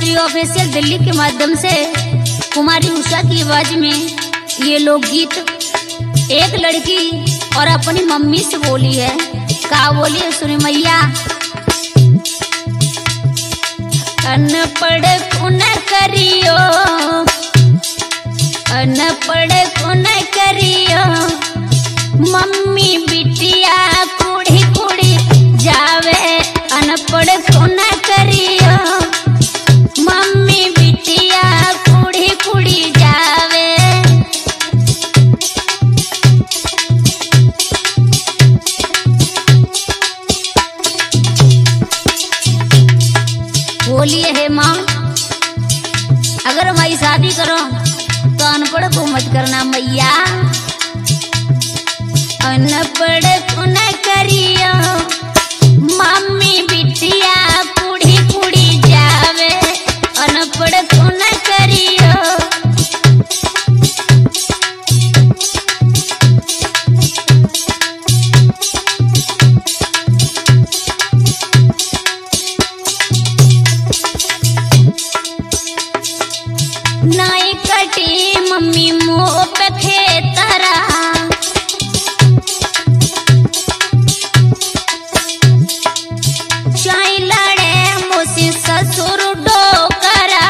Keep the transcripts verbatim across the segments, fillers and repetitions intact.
Bhojpuri official Delhi के माध्यम से कुमारी उषा की आवाज में ये लोकगीत एक लड़की और अपनी मम्मी से बोली है। का बोली है सुने मैया। अनपढ़ कुन करियो, अनपढ़ कुन करियो, मम्मी बिटिया कुड़ी कुड़ी जावे। अनपढ़ कुन करियो, मम्मी बिटिया कुड़ी कुड़ी जावे। बोलिए हे माँ, अगर हमारी शादी करो तो अनपढ़ को मत करना मैया। अनपढ़ को न करियो, मम्मी बिटिया कुड़ी कुड़ी जावे। अनपढ़ को न करियो, नाई कटी मम्मी मुँह पे खेतरा। चाई लड़े मुझसे ससुर डोकरा।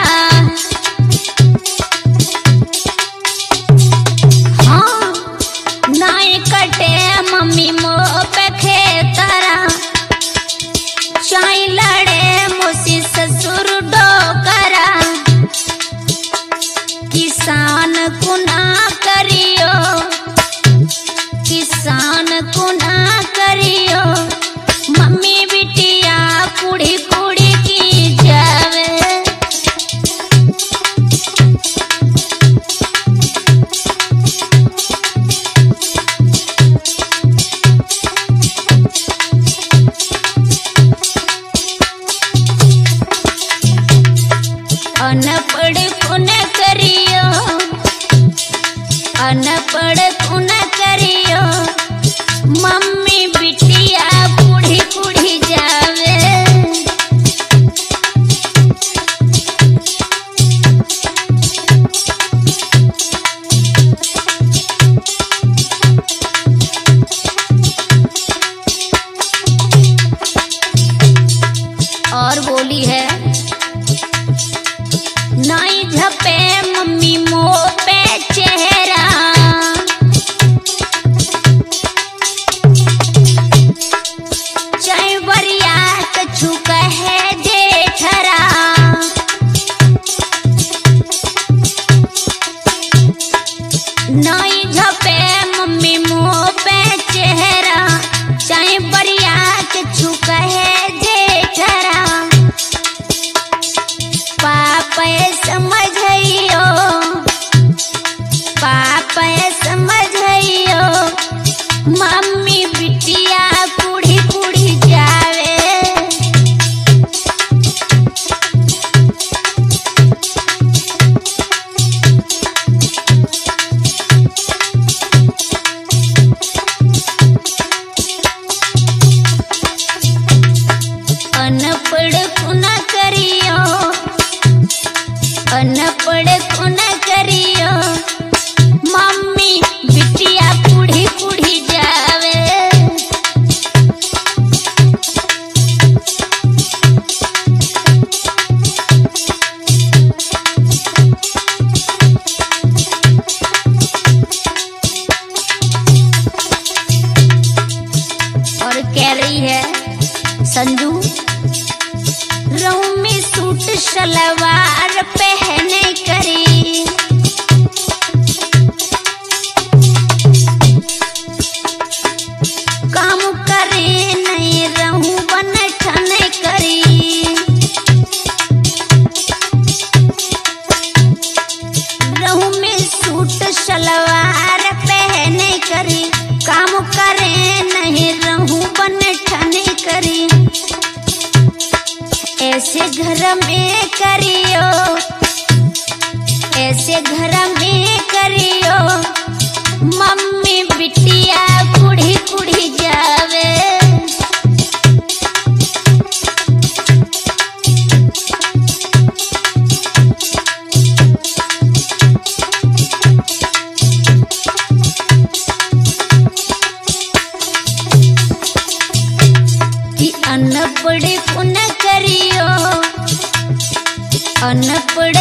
हाँ नाई कटे मम्मी मुँह पे खेतरा। चाई लड़े मुझसे ससुर डोकरा। किसान कुना करियो, किसान कुना करियो, मम्मी बिटिया कुड़ी कुड़ी की जावे। अनपढ़ कुन करियो, अनपढ़ कुन करियो, मम्मी बिटिया कुड़ी कुड़ी जावे। और बोली है नाई झपे मम्मी मुँह पे चेहरा। चाहे बरिया कछु कहे जेठरा। नाई झपे मम्मी मुँह पे चेहरा। चाहे बरिया कछु कहे जेठरा। पापा समझइयो, पापा समझइयो, मम्मी बिटिया कुड़ी कुड़ी जावे। अनपढ़ कुन करियो, अनपढ़ कुन करियो, मम्मी बिटिया कुड़ी कुड़ी जावे। और कह रही है संजू, रहूं में सूट सलवार पहने करी। काम करे नहीं रहूं बन ठन करी। रहूं में सूट सलवार पहने करी। काम करे नहीं रहूं बन ठन करी। ऐसे घर में करियो, ऐसे घर में करियो, मम्मी बिटिया कुड़ी कुड़ी जावे। अनपढ़